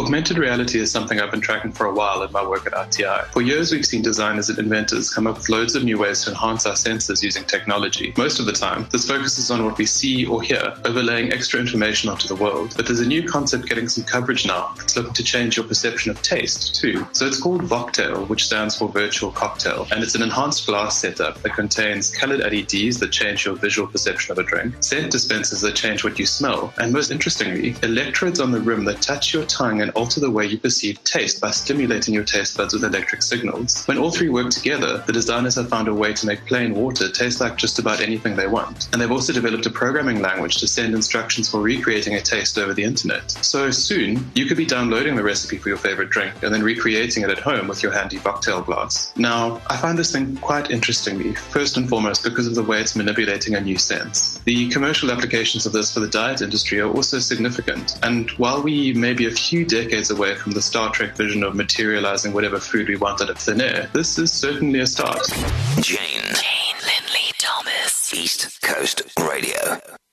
Augmented reality is something I've been tracking for a while in my work at RTI. For years, we've seen designers and inventors come up with loads of new ways to enhance our senses using technology. Most of the time, this focuses on what we see or hear, overlaying extra information onto the world. But there's a new concept getting some coverage now that's looking to change your perception of taste, too. So it's called Vocktail, which stands for Virtual Cocktail, and it's an enhanced glass setup that contains colored LEDs that change your visual perception of a drink, scent dispensers that change what you smell, and most interestingly, electrodes on the rim that touch your tongue and alter the way you perceive taste by stimulating your taste buds with electric signals. When all three work together, the designers have found a way to make plain water taste like just about anything they want. And they've also developed a programming language to send instructions for recreating a taste over the internet. So soon, you could be downloading the recipe for your favorite drink and then recreating it at home with your handy Vocktail glass. Now, I find this thing quite interesting, first and foremost because of the way it's manipulating a new sense. The commercial applications of this for the diet industry are also significant, and while we may be a few decades away from the Star Trek vision of materializing whatever food we want out of thin air, this is certainly a start. Jane Lindley Thomas, East Coast Radio.